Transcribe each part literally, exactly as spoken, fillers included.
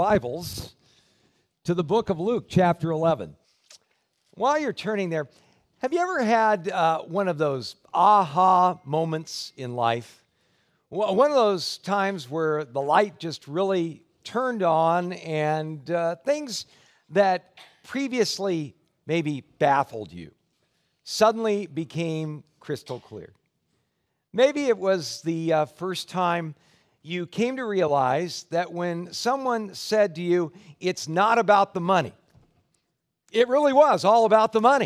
Bibles to the book of Luke, chapter eleven. While you're turning there, have you ever had uh, one of those aha moments in life? One of those times where the light just really turned on and uh, things that previously maybe baffled you suddenly became crystal clear. Maybe it was the uh, first time you came to realize that when someone said to you, it's not about the money, it really was all about the money.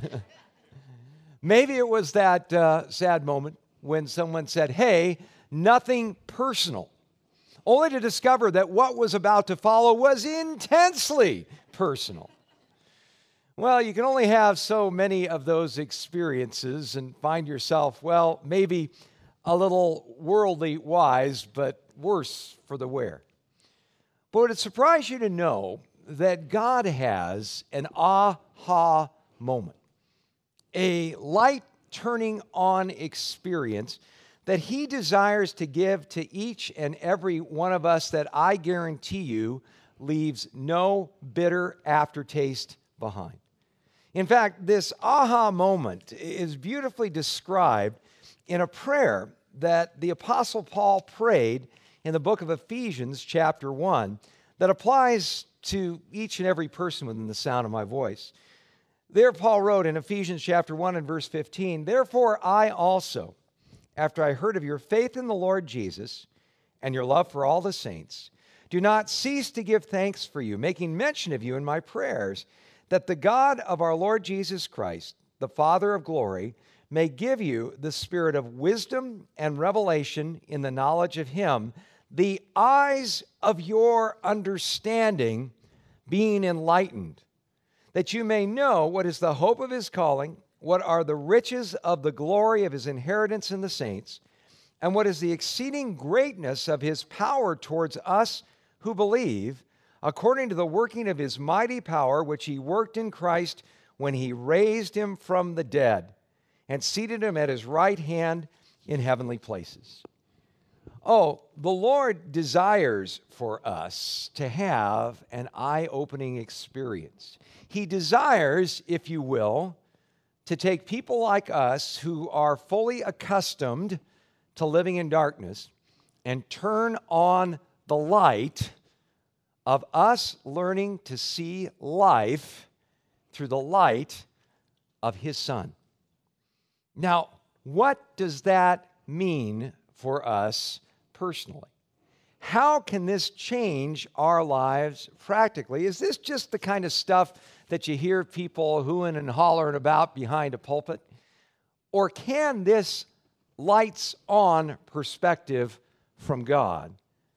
Maybe it was that uh, sad moment when someone said, hey, nothing personal, only to discover that what was about to follow was intensely personal. Well, you can only have so many of those experiences and find yourself, well, maybe a little worldly wise, but worse for the wear. But would it surprise you to know that God has an aha moment, a light turning on experience that He desires to give to each and every one of us that I guarantee you leaves no bitter aftertaste behind. In fact, this aha moment is beautifully described in a prayer that the Apostle Paul prayed in the book of Ephesians, chapter one, that applies to each and every person within the sound of my voice. There, Paul wrote in Ephesians chapter one and verse fifteen, therefore I also, after I heard of your faith in the Lord Jesus and your love for all the saints, do not cease to give thanks for you, making mention of you in my prayers, that the God of our Lord Jesus Christ, the Father of glory, may give you the spirit of wisdom and revelation in the knowledge of Him, the eyes of your understanding being enlightened, that you may know what is the hope of His calling, what are the riches of the glory of His inheritance in the saints, and what is the exceeding greatness of His power towards us who believe, according to the working of His mighty power, which He worked in Christ when He raised Him from the dead and seated Him at His right hand in heavenly places. Oh, the Lord desires for us to have an eye-opening experience. He desires, if you will, to take people like us who are fully accustomed to living in darkness and turn on the light of us learning to see life through the light of His Son. Now, what does that mean for us personally? How can this change our lives practically? Is this just the kind of stuff that you hear people hooing and hollering about behind a pulpit? Or can this lights on perspective from God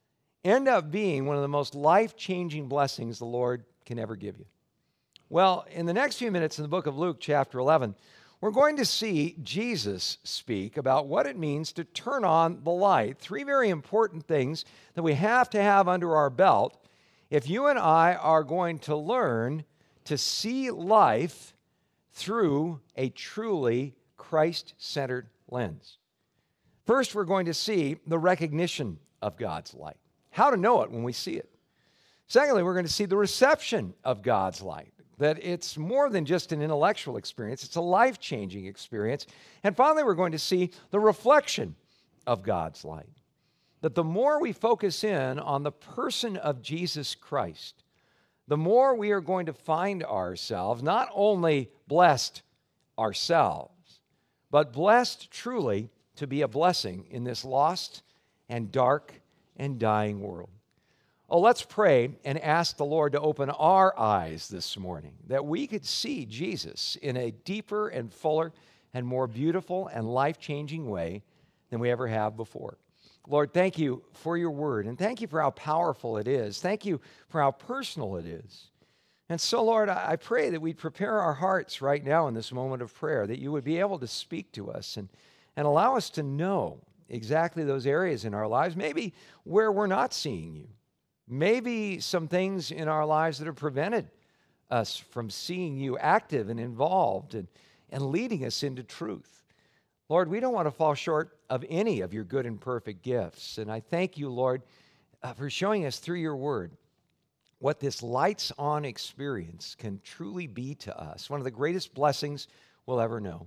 end up being one of the most life-changing blessings the Lord can ever give you? Well, in the next few minutes in the book of Luke, chapter eleven, we're going to see Jesus speak about what it means to turn on the light. Three very important things that we have to have under our belt if you and I are going to learn to see life through a truly Christ-centered lens. First, we're going to see the recognition of God's light, how to know it when we see it. Secondly, we're going to see the reception of God's light, that it's more than just an intellectual experience, it's a life-changing experience. And finally, we're going to see the reflection of God's light, that the more we focus in on the person of Jesus Christ, the more we are going to find ourselves not only blessed ourselves, but blessed truly to be a blessing in this lost and dark and dying world. Oh, let's pray and ask the Lord to open our eyes this morning, that we could see Jesus in a deeper and fuller and more beautiful and life-changing way than we ever have before. Lord, thank you for your word, and thank you for how powerful it is. Thank you for how personal it is. And so, Lord, I pray that we'd prepare our hearts right now in this moment of prayer, that you would be able to speak to us and, and allow us to know exactly those areas in our lives, maybe where we're not seeing you. Maybe some things in our lives that have prevented us from seeing you active and involved and, and leading us into truth. Lord, we don't want to fall short of any of your good and perfect gifts. And I thank you, Lord, uh, for showing us through your word what this lights on experience can truly be to us, one of the greatest blessings we'll ever know.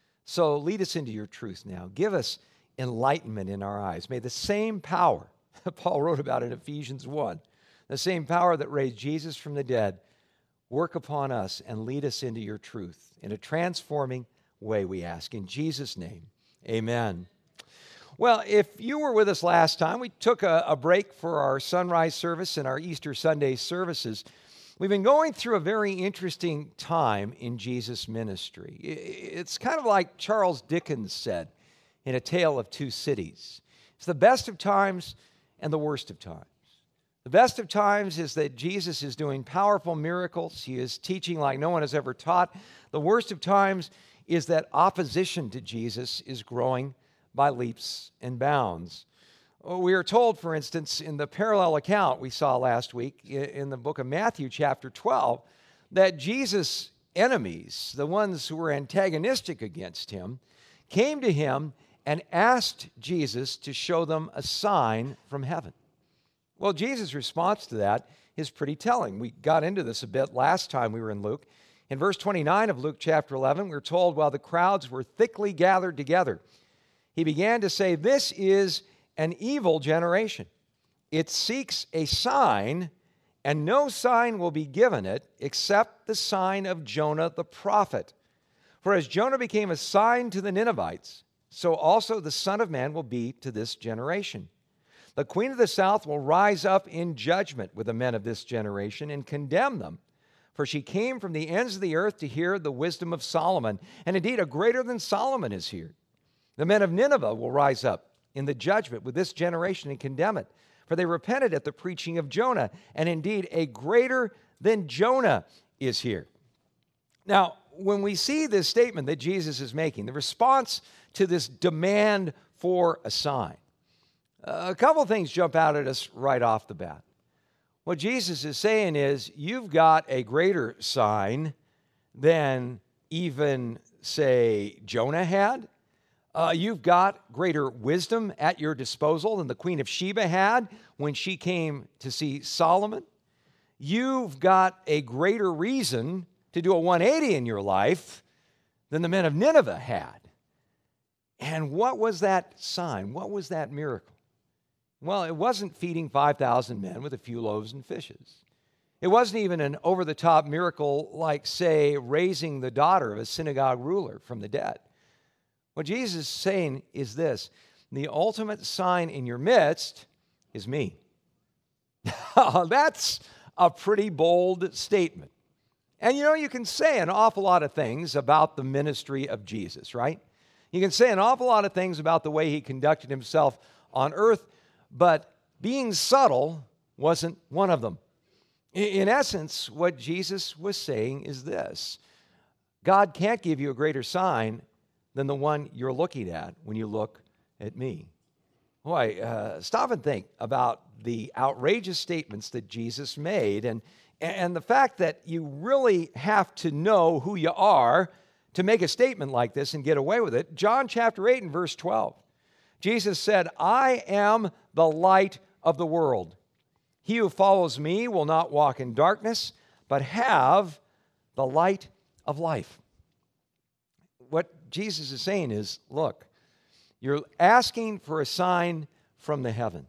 So lead us into your truth now. Give us enlightenment in our eyes. May the same power that Paul wrote about in Ephesians one, the same power that raised Jesus from the dead, work upon us and lead us into your truth in a transforming way, we ask. In Jesus' name, amen. Well, if you were with us last time, we took a, a break for our sunrise service and our Easter Sunday services. We've been going through a very interesting time in Jesus' ministry. It's kind of like Charles Dickens said in A Tale of Two Cities. It's the best of times and the worst of times. The best of times is that Jesus is doing powerful miracles. He is teaching like no one has ever taught. The worst of times is that opposition to Jesus is growing by leaps and bounds. We are told, for instance, in the parallel account we saw last week in the book of Matthew, chapter twelve, that Jesus' enemies, the ones who were antagonistic against him, came to him and asked Jesus to show them a sign from heaven. Well, Jesus' response to that is pretty telling. We got into this a bit last time we were in Luke. In verse twenty-nine of Luke chapter eleven, we're told, while the crowds were thickly gathered together, he began to say, "This is an evil generation. It seeks a sign, and no sign will be given it except the sign of Jonah the prophet. For as Jonah became a sign to the Ninevites, so also the Son of Man will be to this generation. The queen of the south will rise up in judgment with the men of this generation and condemn them. For she came from the ends of the earth to hear the wisdom of Solomon, and indeed a greater than Solomon is here. The men of Nineveh will rise up in the judgment with this generation and condemn it. For they repented at the preaching of Jonah, and indeed a greater than Jonah is here." Now, when we see this statement that Jesus is making, the response to this demand for a sign, a couple things jump out at us right off the bat. What Jesus is saying is, you've got a greater sign than even, say, Jonah had. Uh, you've got greater wisdom at your disposal than the Queen of Sheba had when she came to see Solomon. You've got a greater reason to do a one eighty in your life than the men of Nineveh had. And what was that sign? What was that miracle? Well, it wasn't feeding five thousand men with a few loaves and fishes. It wasn't even an over-the-top miracle like, say, raising the daughter of a synagogue ruler from the dead. What Jesus is saying is this: the ultimate sign in your midst is me. That's a pretty bold statement. And you know, you can say an awful lot of things about the ministry of Jesus, right? You can say an awful lot of things about the way he conducted himself on earth, but being subtle wasn't one of them. In essence, what Jesus was saying is this: God can't give you a greater sign than the one you're looking at when you look at me. Boy, uh, stop and think about the outrageous statements that Jesus made and, and the fact that you really have to know who you are to make a statement like this and get away with it. John chapter eight and verse twelve. Jesus said, "I am the light of the world. He who follows me will not walk in darkness, but have the light of life." What Jesus is saying is, look, you're asking for a sign from the heavens,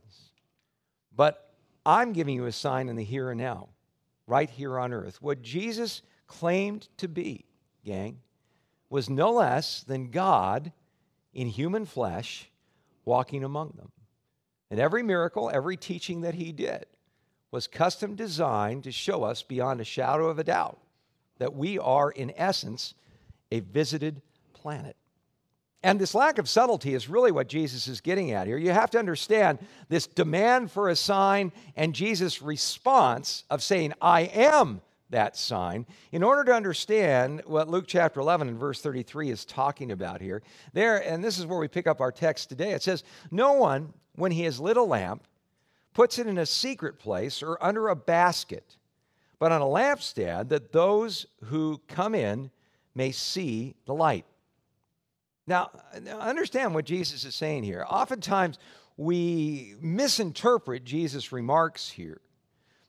but I'm giving you a sign in the here and now, right here on earth. What Jesus claimed to be, gang, was no less than God in human flesh walking among them. And every miracle, every teaching that he did was custom designed to show us beyond a shadow of a doubt that we are, in essence, a visited planet. And this lack of subtlety is really what Jesus is getting at here. You have to understand this demand for a sign and Jesus' response of saying, "I am that sign," in order to understand what Luke chapter eleven and verse thirty-three is talking about here. There, and this is where we pick up our text today. It says, "No one, when he has lit a lamp, puts it in a secret place or under a basket, but on a lampstand, that those who come in may see the light." Now, understand what Jesus is saying here. Oftentimes, we misinterpret Jesus' remarks here.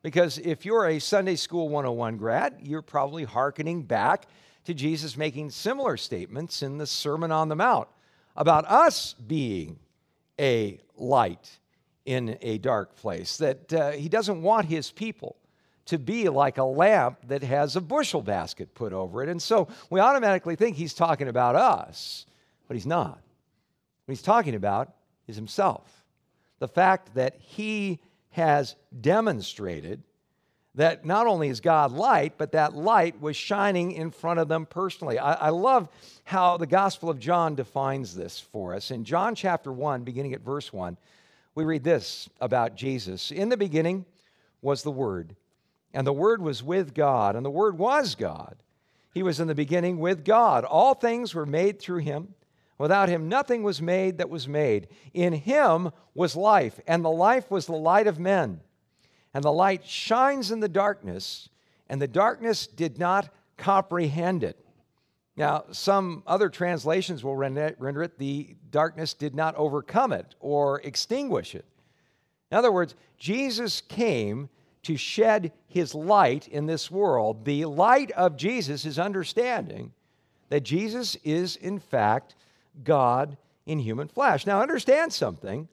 Because if you're a Sunday School one oh one grad, you're probably hearkening back to Jesus making similar statements in the Sermon on the Mount about us being a light in a dark place, that uh, he doesn't want his people to be like a lamp that has a bushel basket put over it. And so we automatically think he's talking about us, but he's not. What he's talking about is himself. The fact that he has demonstrated that not only is God light, but that light was shining in front of them personally. I, I love how the Gospel of John defines this for us. In John chapter one, beginning at verse one, we read this about Jesus. In the beginning was the Word, and the Word was with God, and the Word was God. He was in the beginning with God. All things were made through him. Without him, nothing was made that was made. In him was life, and the life was the light of men. And the light shines in the darkness, and the darkness did not comprehend it. Now, some other translations will render it, render it, the darkness did not overcome it or extinguish it. In other words, Jesus came to shed his light in this world. The light of Jesus is understanding that Jesus is, in fact, God in human flesh. Now, understand something.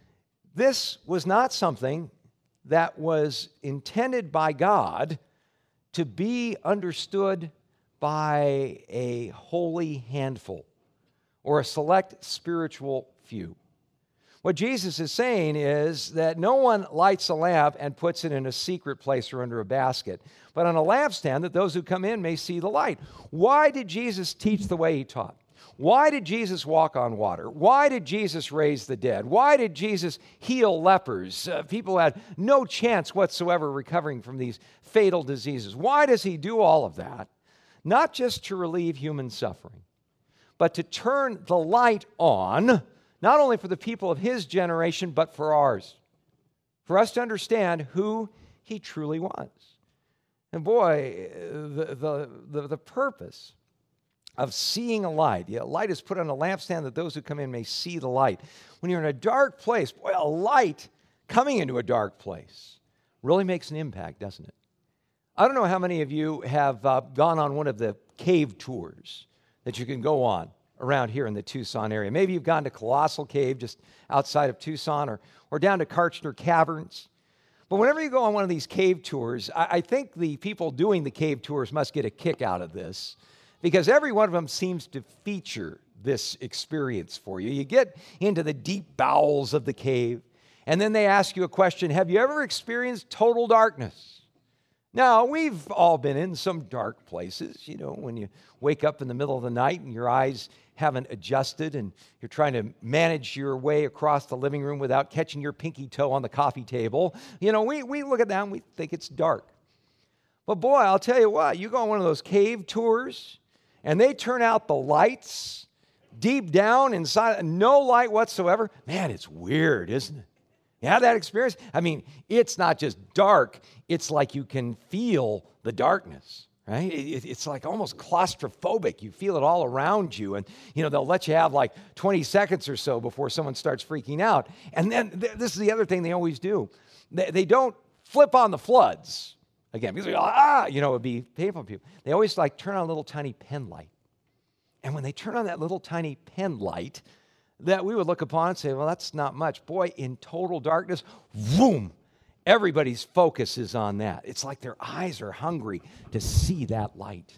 This was not something that was intended by God to be understood by a holy handful or a select spiritual few. What Jesus is saying is that no one lights a lamp and puts it in a secret place or under a basket, but on a lampstand that those who come in may see the light. Why did Jesus teach the way he taught? Why did Jesus walk on water? Why did Jesus raise the dead? Why did Jesus heal lepers? Uh, people had no chance whatsoever recovering from these fatal diseases. Why does he do all of that? Not just to relieve human suffering, but to turn the light on, not only for the people of his generation, but for ours, for us to understand who he truly was. And boy, the, the, the, the purpose of seeing a light. Yeah, light is put on a lampstand that those who come in may see the light. When you're in a dark place, boy, a light coming into a dark place really makes an impact, doesn't it? I don't know how many of you have uh, gone on one of the cave tours that you can go on around here in the Tucson area. Maybe you've gone to Colossal Cave just outside of Tucson, or, or down to Kartchner Caverns. But whenever you go on one of these cave tours, I, I think the people doing the cave tours must get a kick out of this, because every one of them seems to feature this experience for you. You get into the deep bowels of the cave, and then they ask you a question: have you ever experienced total darkness? Now, we've all been in some dark places, you know, when you wake up in the middle of the night and your eyes haven't adjusted and you're trying to manage your way across the living room without catching your pinky toe on the coffee table. You know, we, we look at that and we think it's dark. But boy, I'll tell you what, you go on one of those cave tours and they turn out the lights deep down inside, no light whatsoever. Man, it's weird, isn't it? You have that experience? I mean, it's not just dark. It's like you can feel the darkness, right? It's like almost claustrophobic. You feel it all around you. And, you know, they'll let you have like twenty seconds or so before someone starts freaking out. And then th- this is the other thing they always do. They, they don't flip on the floods. Again, because, ah, you know, it would be painful for people. They always like turn on a little tiny pen light. And when they turn on that little tiny pen light, that we would look upon and say, well, that's not much. Boy, in total darkness, boom, everybody's focus is on that. It's like their eyes are hungry to see that light.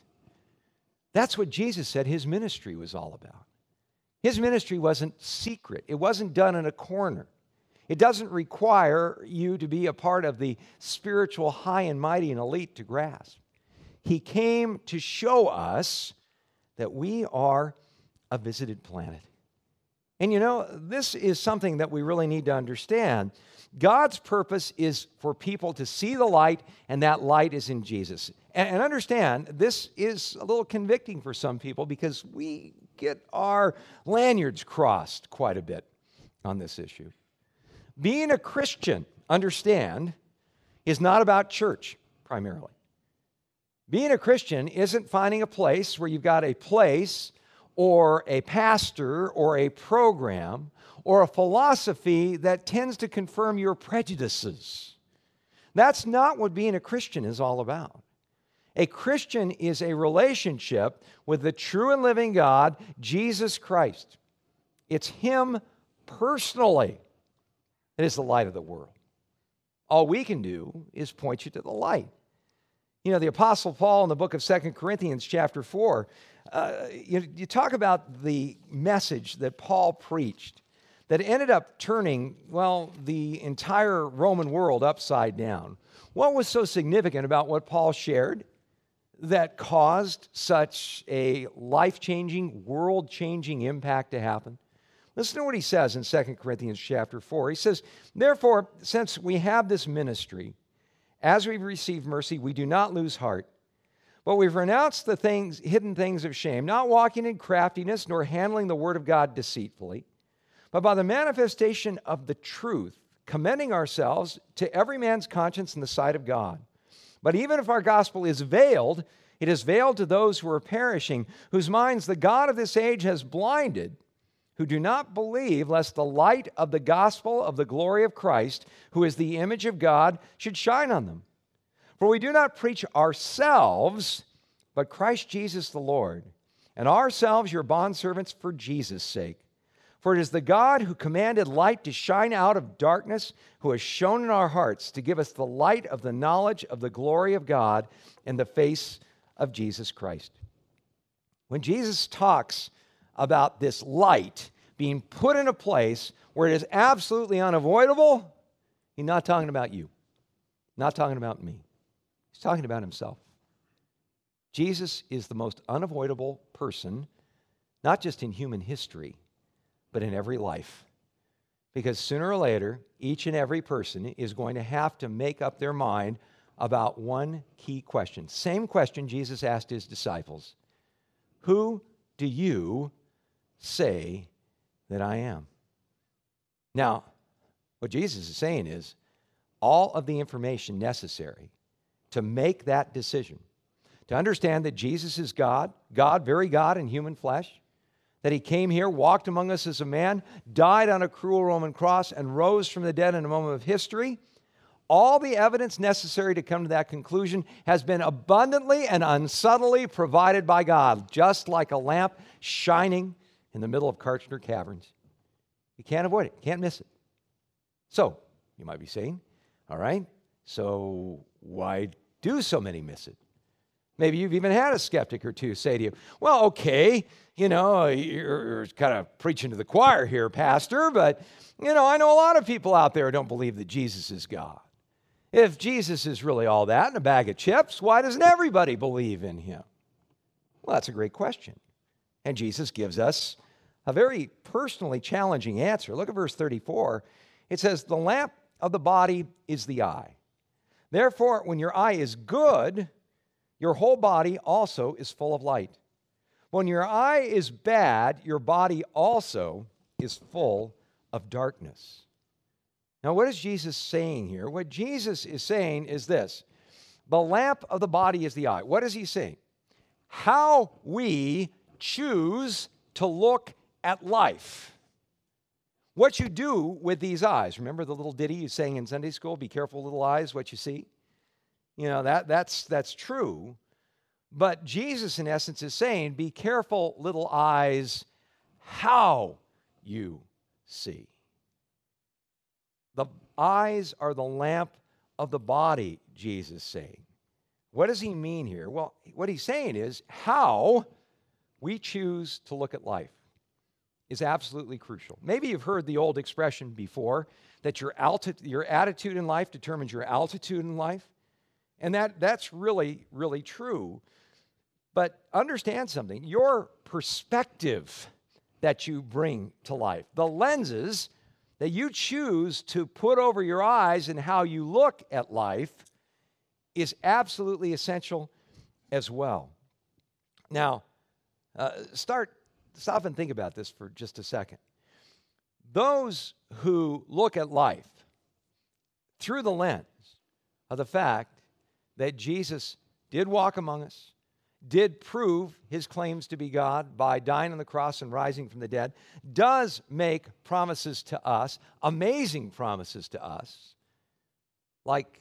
That's what Jesus said his ministry was all about. His ministry wasn't secret. It wasn't done in a corner. It doesn't require you to be a part of the spiritual high and mighty and elite to grasp. He came to show us that we are a visited planet. And you know, this is something that we really need to understand. God's purpose is for people to see the light, and that light is in Jesus. And, and understand, this is a little convicting for some people because we get our lanyards crossed quite a bit on this issue. Being a Christian, understand, is not about church primarily. Being a Christian isn't finding a place where you've got a place or a pastor, or a program, or a philosophy that tends to confirm your prejudices. That's not what being a Christian is all about. A Christian is a relationship with the true and living God, Jesus Christ. It's Him personally that is the light of the world. All we can do is point you to the light. You know, the Apostle Paul in the book of Second Corinthians chapter four, uh, you, you talk about the message that Paul preached that ended up turning, well, the entire Roman world upside down. What was so significant about what Paul shared that caused such a life-changing, world-changing impact to happen? Listen to what he says in Second Corinthians chapter four. He says, "Therefore, since we have this ministry, as we've received mercy, we do not lose heart, but we've renounced the things, hidden things of shame, not walking in craftiness, nor handling the word of God deceitfully, but by the manifestation of the truth, commending ourselves to every man's conscience in the sight of God. But even if our gospel is veiled, it is veiled to those who are perishing, whose minds the God of this age has blinded, who do not believe, lest the light of the gospel of the glory of Christ, who is the image of God, should shine on them. For we do not preach ourselves, but Christ Jesus the Lord, and ourselves your bondservants for Jesus' sake. For it is the God who commanded light to shine out of darkness, who has shone in our hearts to give us the light of the knowledge of the glory of God in the face of Jesus Christ." When Jesus talks about this light being put in a place where it is absolutely unavoidable, he's not talking about you, not talking about me. He's talking about himself. Jesus is the most unavoidable person, not just in human history, but in every life. Because sooner or later, each and every person is going to have to make up their mind about one key question. Same question Jesus asked his disciples. Who do you say that I am? Now, what Jesus is saying is all of the information necessary to make that decision, to understand that Jesus is God, God, very God in human flesh, that he came here, walked among us as a man, died on a cruel Roman cross, and rose from the dead in a moment of history. All the evidence necessary to come to that conclusion has been abundantly and unsubtly provided by God, just like a lamp shining in the middle of Kartchner Caverns. You can't avoid it. You can't miss it. So, you might be saying, all right, so why do so many miss it? Maybe you've even had a skeptic or two say to you, well, okay, you know, you're, you're kind of preaching to the choir here, Pastor, but, you know, I know a lot of people out there who don't believe that Jesus is God. If Jesus is really all that in a bag of chips, why doesn't everybody believe in him? Well, that's a great question. And Jesus gives us a very personally challenging answer. Look at verse thirty-four. It says, "The lamp of the body is the eye. Therefore, when your eye is good, your whole body also is full of light. When your eye is bad, your body also is full of darkness." Now, what is Jesus saying here? What Jesus is saying is this. The lamp of the body is the eye. What is he saying? How we choose to look at life. What you do with these eyes. Remember the little ditty you sang in Sunday school? Be careful, little eyes, what you see. You know, that, that's, that's true. But Jesus, in essence, is saying, be careful, little eyes, how you see. The eyes are the lamp of the body, Jesus is saying. What does he mean here? Well, what he's saying is how we choose to look at life is absolutely crucial. Maybe you've heard the old expression before that your, alti- your attitude in life determines your altitude in life. And that, that's really, really true. But understand something. Your perspective that you bring to life, the lenses that you choose to put over your eyes and how you look at life is absolutely essential as well. Now, uh, start, stop and think about this for just a second. Those who look at life through the lens of the fact that Jesus did walk among us, did prove his claims to be God by dying on the cross and rising from the dead, does make promises to us, amazing promises to us, like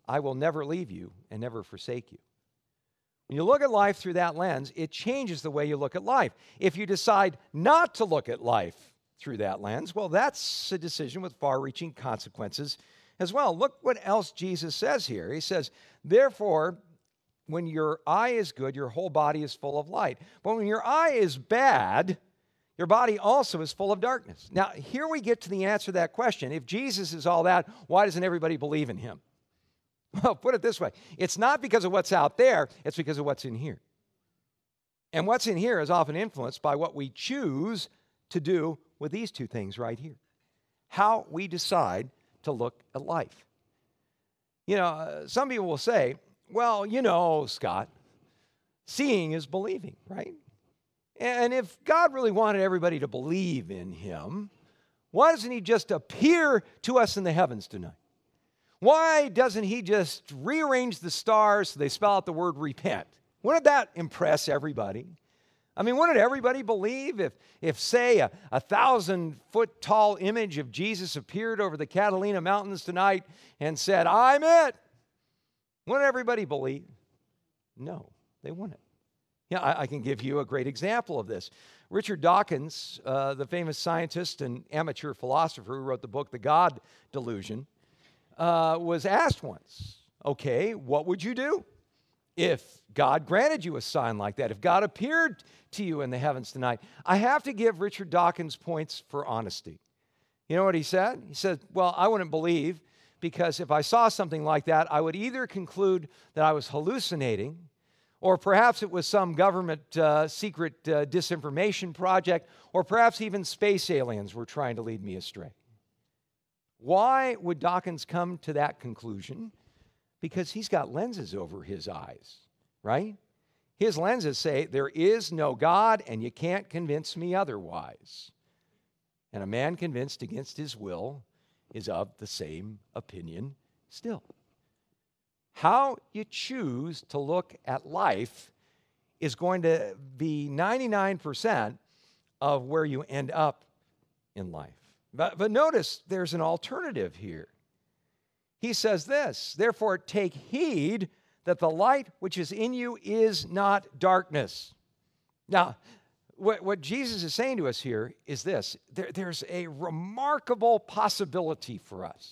I will never leave you and never forsake you. When you look at life through that lens, it changes the way you look at life. If you decide not to look at life through that lens, well, that's a decision with far-reaching consequences as well. Look what else Jesus says here. He says, therefore, when your eye is good, your whole body is full of light. But when your eye is bad, your body also is full of darkness. Now, here we get to the answer to that question. If Jesus is all that, why doesn't everybody believe in him? Well, put it this way. It's not because of what's out there, it's because of what's in here. And what's in here is often influenced by what we choose to do with these two things right here. How we decide to look at life. You know, uh, some people will say, well, you know, Scott, seeing is believing, right? And if God really wanted everybody to believe in him, why doesn't he just appear to us in the heavens tonight? Why doesn't he just rearrange the stars so they spell out the word repent? Wouldn't that impress everybody? I mean, wouldn't everybody believe if, if say, a, a thousand-foot tall image of Jesus appeared over the Catalina Mountains tonight and said, I'm it? Wouldn't everybody believe? No, they wouldn't. Yeah, I, I can give you a great example of this. Richard Dawkins, uh, the famous scientist and amateur philosopher who wrote the book, The God Delusion, Uh, was asked once, okay, what would you do if God granted you a sign like that, if God appeared to you in the heavens tonight? I have to give Richard Dawkins points for honesty. You know what he said? He said, well, I wouldn't believe, because if I saw something like that, I would either conclude that I was hallucinating, or perhaps it was some government uh, secret uh, disinformation project, or perhaps even space aliens were trying to lead me astray. Why would Dawkins come to that conclusion? Because he's got lenses over his eyes, right? His lenses say, there is no God, and you can't convince me otherwise. And a man convinced against his will is of the same opinion still. How you choose to look at life is going to be ninety-nine percent of where you end up in life. But, but notice there's an alternative here. He says this, therefore take heed that the light which is in you is not darkness. Now, what, what Jesus is saying to us here is this. There, there's a remarkable possibility for us.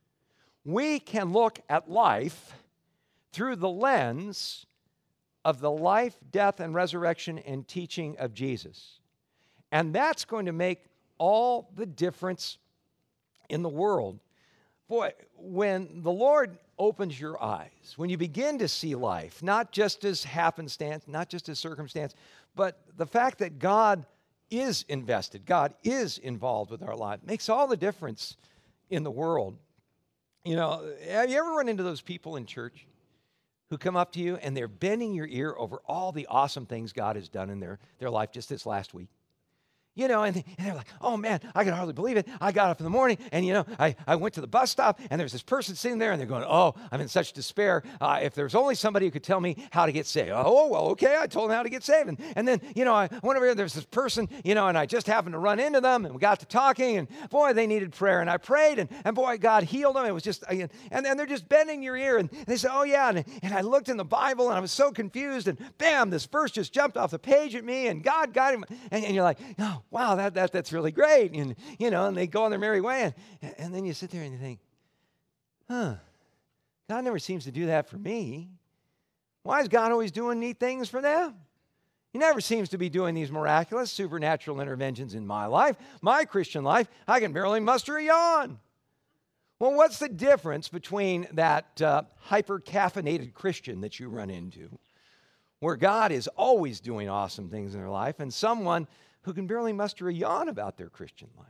We can look at life through the lens of the life, death, and resurrection and teaching of Jesus. And that's going to make all the difference in the world. Boy, when the Lord opens your eyes, when you begin to see life, not just as happenstance, not just as circumstance, but the fact that God is invested, God is involved with our life, makes all the difference in the world. You know, have you ever run into those people in church who come up to you and they're bending your ear over all the awesome things God has done in their, their life just this last week? You know, and, and they're like, oh man, I can hardly believe it. I got up in the morning and, you know, I, I went to the bus stop and there's this person sitting there and they're going, oh, I'm in such despair. Uh, if there's only somebody who could tell me how to get saved. Oh, well, okay, I told them how to get saved. And, and then, you know, I went over here, there's this person, you know, and I just happened to run into them and we got to talking and boy, they needed prayer. And I prayed and, and boy, God healed them. It was just, and, and they're just bending your ear and they say, oh yeah. And, and I looked in the Bible and I was so confused and bam, this verse just jumped off the page at me and God got him. And, and you're like, oh, wow, that, that, that's really great. And, you know, and they go on their merry way. And, and then you sit there and you think, huh, God never seems to do that for me. Why is God always doing neat things for them? He never seems to be doing these miraculous, supernatural interventions in my life. My Christian life, I can barely muster a yawn. Well, what's the difference between that uh, hyper-caffeinated Christian that you run into, where God is always doing awesome things in their life, and someone who can barely muster a yawn about their Christian life?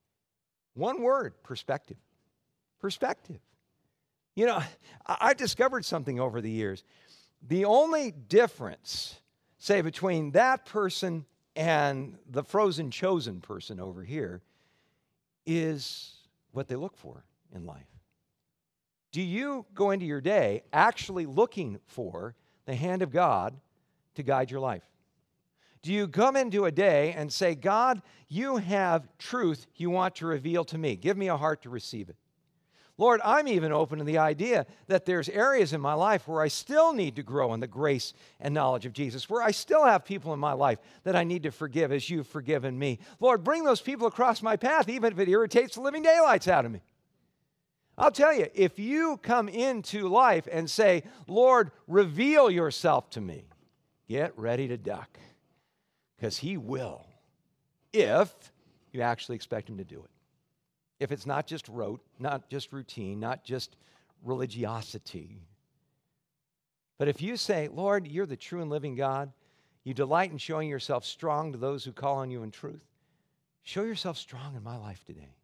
One word, perspective. Perspective. You know, I've discovered something over the years. The only difference, say, between that person and the frozen chosen person over here is what they look for in life. Do you go into your day actually looking for the hand of God to guide your life? Do you come into a day and say, God, you have truth you want to reveal to me. Give me a heart to receive it. Lord, I'm even open to the idea that there's areas in my life where I still need to grow in the grace and knowledge of Jesus, where I still have people in my life that I need to forgive as you've forgiven me. Lord, bring those people across my path, even if it irritates the living daylights out of me. I'll tell you, if you come into life and say, Lord, reveal yourself to me, get ready to duck, because he will, if you actually expect him to do it. If it's not just rote, not just routine, not just religiosity. But if you say, Lord, you're the true and living God, you delight in showing yourself strong to those who call on you in truth, show yourself strong in my life today.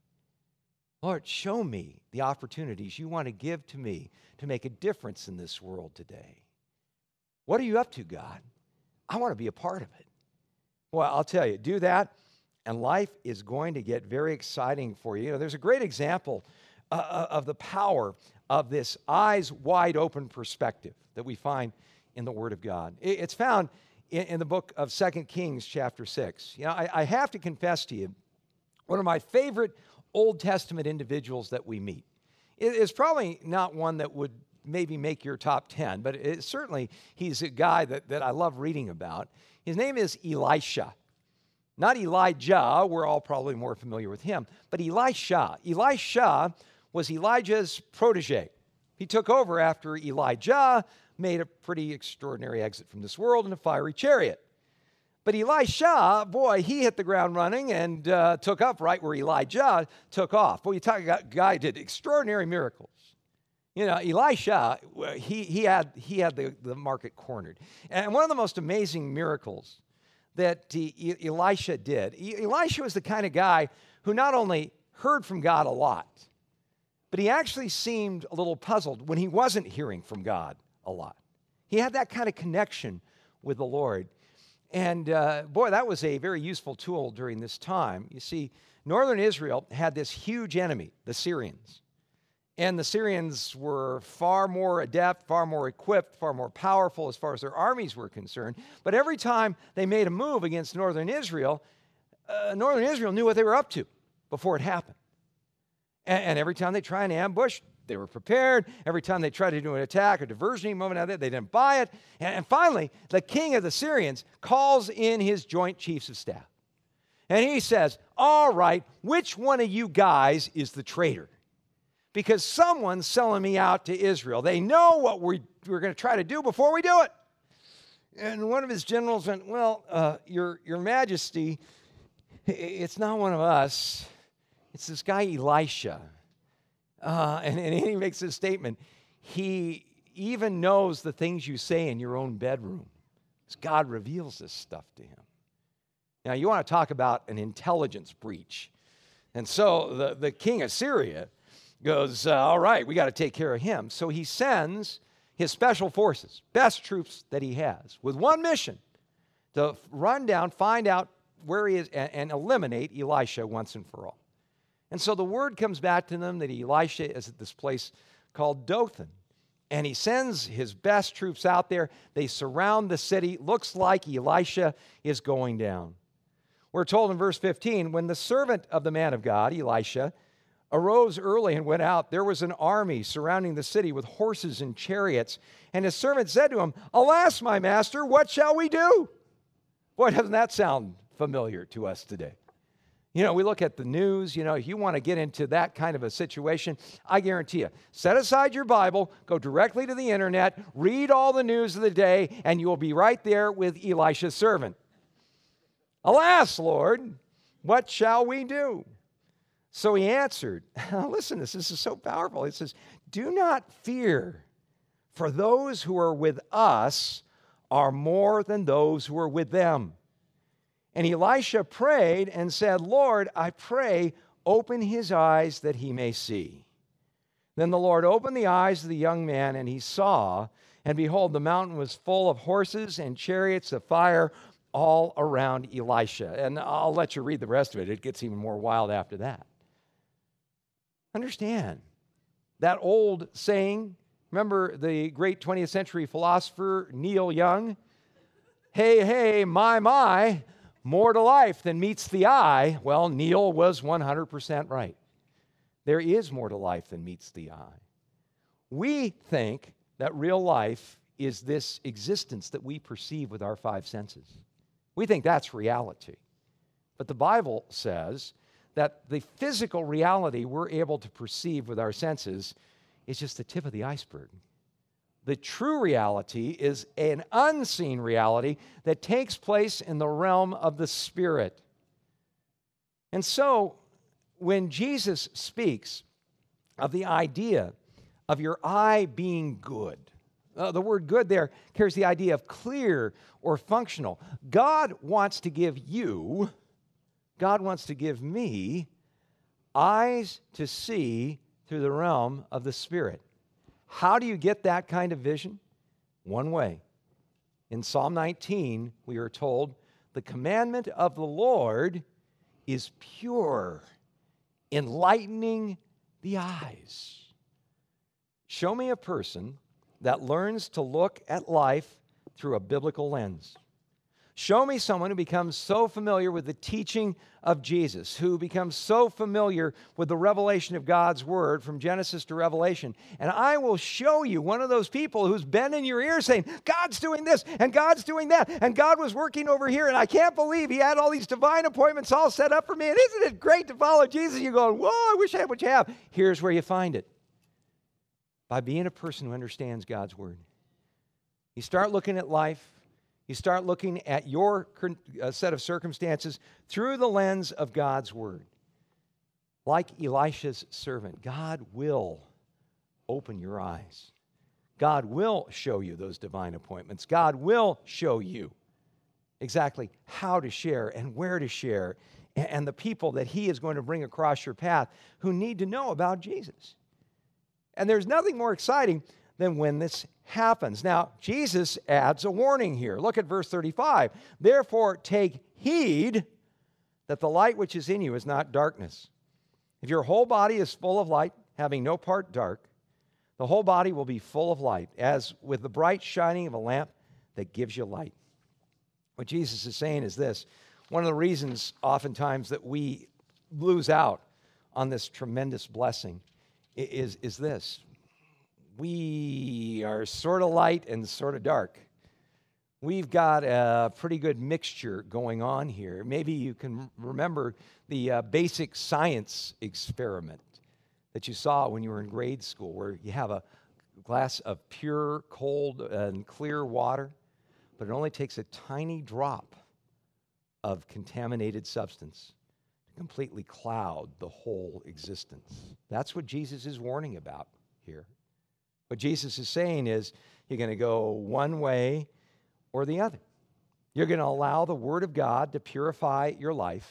Lord, show me the opportunities you want to give to me to make a difference in this world today. What are you up to, God? I want to be a part of it. Well, I'll tell you, do that, and life is going to get very exciting for you. You know, there's a great example uh, of the power of this eyes wide open perspective that we find in the Word of God. It's found in, in the book of Second Kings chapter six. You know, I, I have to confess to you, one of my favorite Old Testament individuals that we meet is probably not one that would maybe make your top ten, but it, certainly he's a guy that, that I love reading about. His name is Elisha. Not Elijah, we're all probably more familiar with him, but Elisha. Elisha was Elijah's protege. He took over after Elijah made a pretty extraordinary exit from this world in a fiery chariot. But Elisha, boy, he hit the ground running and uh, took up right where Elijah took off. Boy, you talk about a guy who did extraordinary miracles. You know, Elisha, he, he had, he had the, the market cornered. And one of the most amazing miracles that he, Elisha did, Elisha was the kind of guy who not only heard from God a lot, but he actually seemed a little puzzled when he wasn't hearing from God a lot. He had that kind of connection with the Lord. And uh, boy, that was a very useful tool during this time. You see, northern Israel had this huge enemy, the Syrians. And the Syrians were far more adept, far more equipped, far more powerful as far as their armies were concerned. But every time they made a move against northern Israel, uh, northern Israel knew what they were up to before it happened. And, and every time they tried an ambush, they were prepared. Every time they tried to do an attack or diversion moment out there, they didn't buy it. And, and finally, the king of the Syrians calls in his joint chiefs of staff. And he says, all right, which one of you guys is the traitor? Because someone's selling me out to Israel. They know what we, we're going to try to do before we do it. And one of his generals went, well, uh, your, your majesty, it's not one of us. It's this guy Elisha. Uh, and, and he makes this statement. He even knows the things you say in your own bedroom. God reveals this stuff to him. Now, you want to talk about an intelligence breach. And so the, the king of Syria goes, uh, all right, we got to take care of him. So he sends his special forces, best troops that he has, with one mission, to run down, find out where he is, and, and eliminate Elisha once and for all. And so the word comes back to them that Elisha is at this place called Dothan. And he sends his best troops out there. They surround the city. Looks like Elisha is going down. We're told in verse fifteen, when the servant of the man of God, Elisha, arose early and went out, there was an army surrounding the city with horses and chariots. And his servant said to him, alas, my master, what shall we do? Boy, doesn't that sound familiar to us today? You know, we look at the news, you know, if you want to get into that kind of a situation, I guarantee you, set aside your Bible, go directly to the internet, read all the news of the day, and you will be right there with Elisha's servant. Alas, Lord, what shall we do? So he answered, listen, this, this is so powerful. He says, do not fear, for those who are with us are more than those who are with them. And Elisha prayed and said, Lord, I pray, open his eyes that he may see. Then the Lord opened the eyes of the young man, and he saw, and behold, the mountain was full of horses and chariots of fire all around Elisha. And I'll let you read the rest of it. It gets even more wild after that. Understand that old saying, remember the great twentieth century philosopher Neil Young? Hey, hey, my, my, more to life than meets the eye. Well, Neil was one hundred percent right. There is more to life than meets the eye. We think that real life is this existence that we perceive with our five senses. We think that's reality. But the Bible says that the physical reality we're able to perceive with our senses is just the tip of the iceberg. The true reality is an unseen reality that takes place in the realm of the Spirit. And so, when Jesus speaks of the idea of your eye being good, uh, the word good there carries the idea of clear or functional. God wants to give you, God wants to give me eyes to see through the realm of the Spirit. How do you get that kind of vision? One way. In Psalm nineteen, we are told, the commandment of the Lord is pure, enlightening the eyes. Show me a person that learns to look at life through a biblical lens. Show me someone who becomes so familiar with the teaching of Jesus, who becomes so familiar with the revelation of God's Word from Genesis to Revelation, and I will show you one of those people who's been in your ear saying, God's doing this, and God's doing that, and God was working over here, and I can't believe He had all these divine appointments all set up for me, and isn't it great to follow Jesus? You're going, whoa, I wish I had what you have. Here's where you find it. By being a person who understands God's Word. You start looking at life, you start looking at your uh, set of circumstances through the lens of God's Word. Like Elisha's servant, God will open your eyes. God will show you those divine appointments. God will show you exactly how to share and where to share and the people that He is going to bring across your path who need to know about Jesus. And there's nothing more exciting than when this happens. Now, Jesus adds a warning here. Look at verse thirty-five. Therefore, take heed that the light which is in you is not darkness. If your whole body is full of light, having no part dark, the whole body will be full of light, as with the bright shining of a lamp that gives you light. What Jesus is saying is this. One of the reasons oftentimes that we lose out on this tremendous blessing is, is this. We are sort of light and sort of dark. We've got a pretty good mixture going on here. Maybe you can remember the uh, basic science experiment that you saw when you were in grade school, where you have a glass of pure, cold, and clear water, but it only takes a tiny drop of contaminated substance to completely cloud the whole existence. That's what Jesus is warning about here. What Jesus is saying is you're going to go one way or the other. You're going to allow the Word of God to purify your life,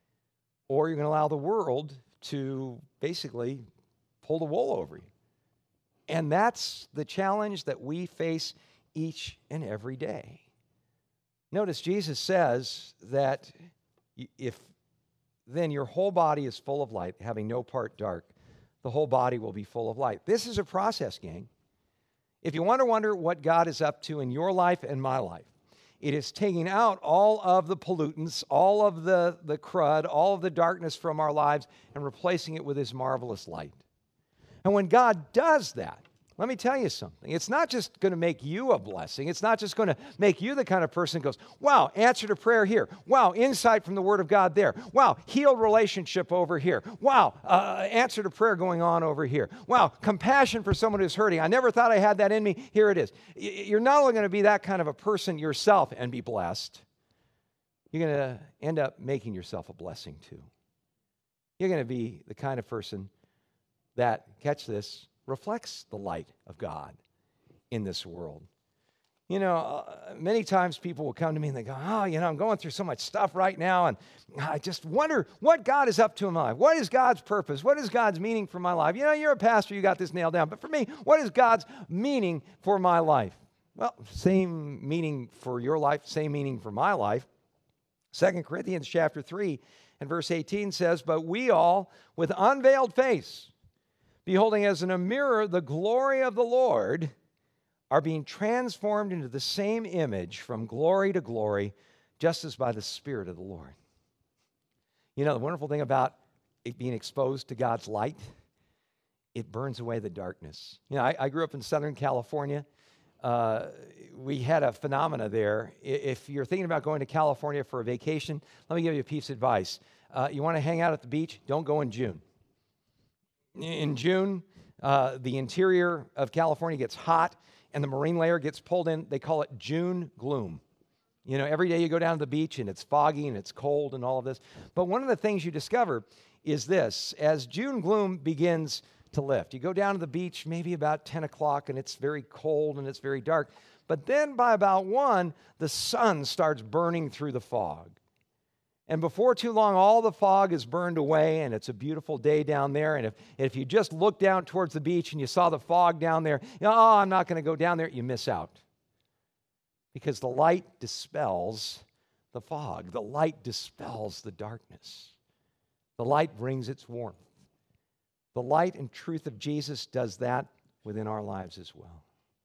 or you're going to allow the world to basically pull the wool over you. And that's the challenge that we face each and every day. Notice Jesus says that if then your whole body is full of light, having no part dark, the whole body will be full of light. This is a process, gang. If you want to wonder what God is up to in your life and my life, it is taking out all of the pollutants, all of the, the crud, all of the darkness from our lives and replacing it with His marvelous light. And when God does that, let me tell you something. It's not just going to make you a blessing. It's not just going to make you the kind of person who goes, wow, answer to prayer here. Wow, insight from the Word of God there. Wow, healed relationship over here. Wow, uh, answer to prayer going on over here. Wow, compassion for someone who's hurting. I never thought I had that in me. Here it is. You're not only going to be that kind of a person yourself and be blessed, you're going to end up making yourself a blessing too. You're going to be the kind of person that, catch this, reflects the light of God in this world. You know, uh, many times people will come to me and they go, oh, you know, I'm going through so much stuff right now, and I just wonder what God is up to in my life. What is God's purpose? What is God's meaning for my life? You know, you're a pastor, you got this nailed down. But for me, what is God's meaning for my life? Well, same meaning for your life, same meaning for my life. Second Corinthians chapter three and verse eighteen says, but we all, with unveiled face, beholding as in a mirror the glory of the Lord, are being transformed into the same image from glory to glory, just as by the Spirit of the Lord. You know, the wonderful thing about it being exposed to God's light it burns away the darkness. You know, I, I grew up in Southern California. Uh, we had a phenomena there. I- If you're thinking about going to California for a vacation, let me give you a piece of advice. Uh, you want to hang out at the beach? Don't go in June. In June, uh, the interior of California gets hot and the marine layer gets pulled in. They call it June gloom. You know, every day you go down to the beach and it's foggy and it's cold and all of this. But one of the things you discover is this: as June gloom begins to lift, you go down to the beach maybe about ten o'clock and it's very cold and it's very dark. But then by about one, the sun starts burning through the fog. And before too long, all the fog is burned away, and it's a beautiful day down there. And if, if you just look down towards the beach and you saw the fog down there, you know, oh, I'm not going to go down there, you miss out. Because the light dispels the fog. The light dispels the darkness. The light brings its warmth. The light and truth of Jesus does that within our lives as well.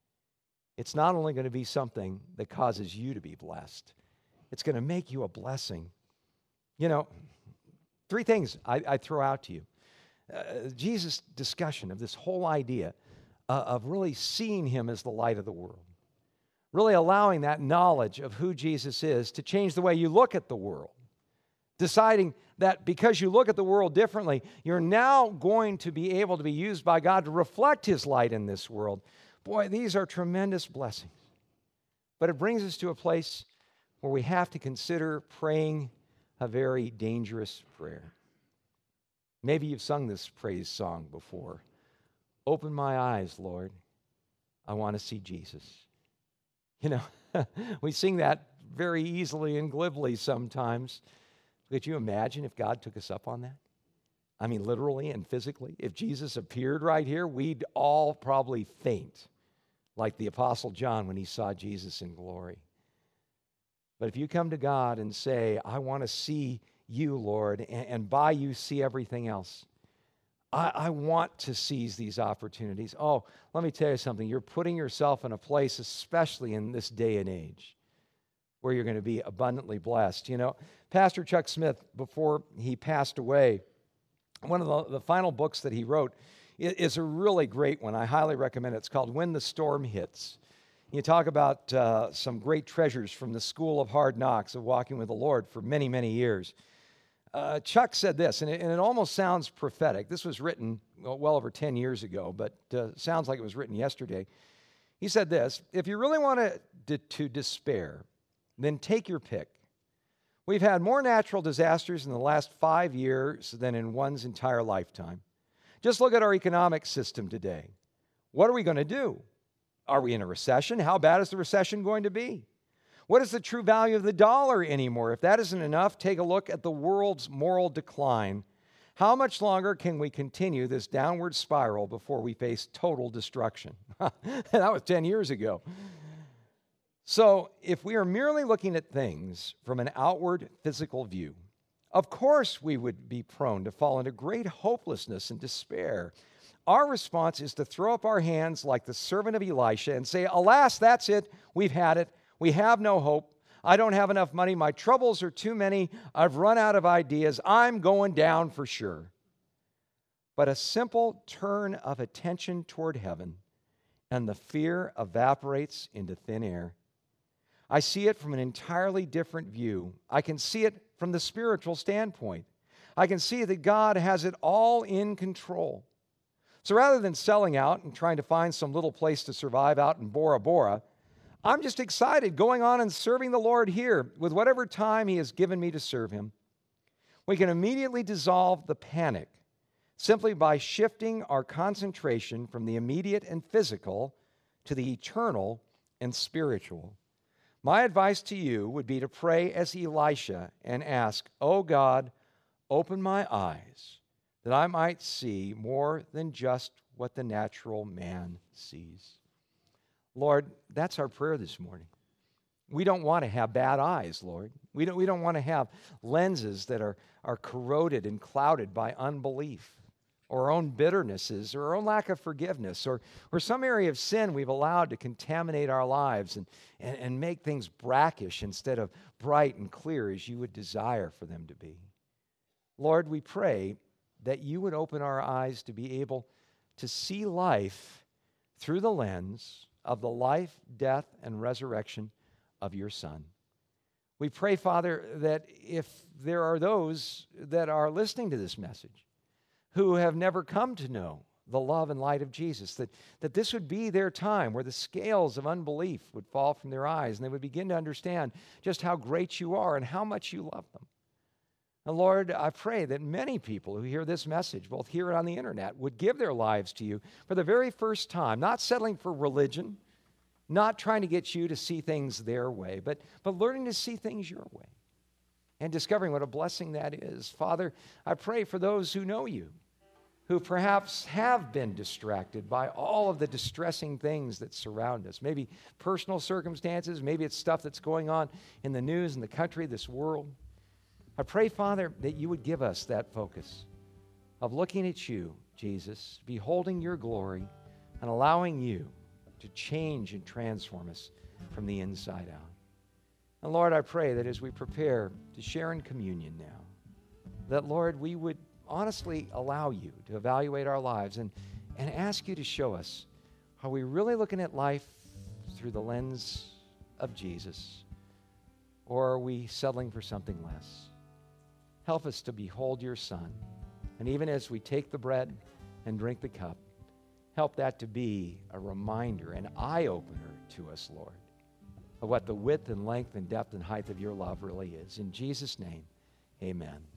It's not only going to be something that causes you to be blessed, it's going to make you a blessing. You know, three things I, I throw out to you. Uh, Jesus' discussion of this whole idea uh, of really seeing him as the light of the world, really allowing that knowledge of who Jesus is to change the way you look at the world, deciding that because you look at the world differently, you're now going to be able to be used by God to reflect his light in this world. Boy, these are tremendous blessings. But it brings us to a place where we have to consider praying a very dangerous prayer. Maybe you've sung this praise song before. Open my eyes, Lord. I want to see Jesus. You know, we sing that very easily and glibly sometimes. Could you imagine if God took us up on that? I mean, literally and physically. If Jesus appeared right here, we'd all probably faint, like the Apostle John when he saw Jesus in glory. But if you come to God and say, I want to see you, Lord, and, and by you see everything else, I, I want to seize these opportunities. Oh, let me tell you something. You're putting yourself in a place, especially in this day and age, where you're going to be abundantly blessed. You know, Pastor Chuck Smith, before he passed away, one of the, the final books that he wrote is, is a really great one. I highly recommend it. It's called When the Storm Hits. You talk about uh, some great treasures from the school of hard knocks of walking with the Lord for many, many years. Uh, Chuck said this, and it, and it almost sounds prophetic. This was written well, well over ten years ago, but uh, sounds like it was written yesterday. He said this: if you really want to, to, to despair, then take your pick. We've had more natural disasters in the last five years than in one's entire lifetime. Just look at our economic system today. What are we going to do? Are we in a recession? How bad is the recession going to be? What is the true value of the dollar anymore? If that isn't enough, take a look at the world's moral decline. How much longer can we continue this downward spiral before we face total destruction? That was ten years ago. So if we are merely looking at things from an outward physical view, of course we would be prone to fall into great hopelessness and despair. Our response is to throw up our hands like the servant of Elisha and say, alas, that's it. We've had it. We have no hope. I don't have enough money. My troubles are too many. I've run out of ideas. I'm going down for sure. But a simple turn of attention toward heaven, and the fear evaporates into thin air. I see it from an entirely different view. I can see it from the spiritual standpoint. I can see that God has it all in control. So rather than selling out and trying to find some little place to survive out in Bora Bora, I'm just excited going on and serving the Lord here with whatever time He has given me to serve Him. We can immediately dissolve the panic simply by shifting our concentration from the immediate and physical to the eternal and spiritual. My advice to you would be to pray as Elisha and ask, "Oh God, open my eyes that I might see more than just what the natural man sees." Lord, that's our prayer this morning. We don't want to have bad eyes, Lord. We don't, we don't want to have lenses that are, are corroded and clouded by unbelief or our own bitternesses or our own lack of forgiveness or, or some area of sin we've allowed to contaminate our lives and, and, and make things brackish instead of bright and clear as you would desire for them to be. Lord, we pray that you would open our eyes to be able to see life through the lens of the life, death, and resurrection of your Son. We pray, Father, that if there are those that are listening to this message who have never come to know the love and light of Jesus, that, that this would be their time where the scales of unbelief would fall from their eyes and they would begin to understand just how great you are and how much you love them. And Lord, I pray that many people who hear this message, both here and on the internet, would give their lives to you for the very first time, not settling for religion, not trying to get you to see things their way, but, but learning to see things your way and discovering what a blessing that is. Father, I pray for those who know you, who perhaps have been distracted by all of the distressing things that surround us, maybe personal circumstances, maybe it's stuff that's going on in the news, in the country, this world. I pray, Father, that you would give us that focus of looking at you, Jesus, beholding your glory, and allowing you to change and transform us from the inside out. And Lord, I pray that as we prepare to share in communion now, that, Lord, we would honestly allow you to evaluate our lives and, and ask you to show us, are we really looking at life through the lens of Jesus, or are we settling for something less? Help us to behold your Son. And even as we take the bread and drink the cup, help that to be a reminder, an eye-opener to us, Lord, of what the width and length and depth and height of your love really is. In Jesus' name, amen.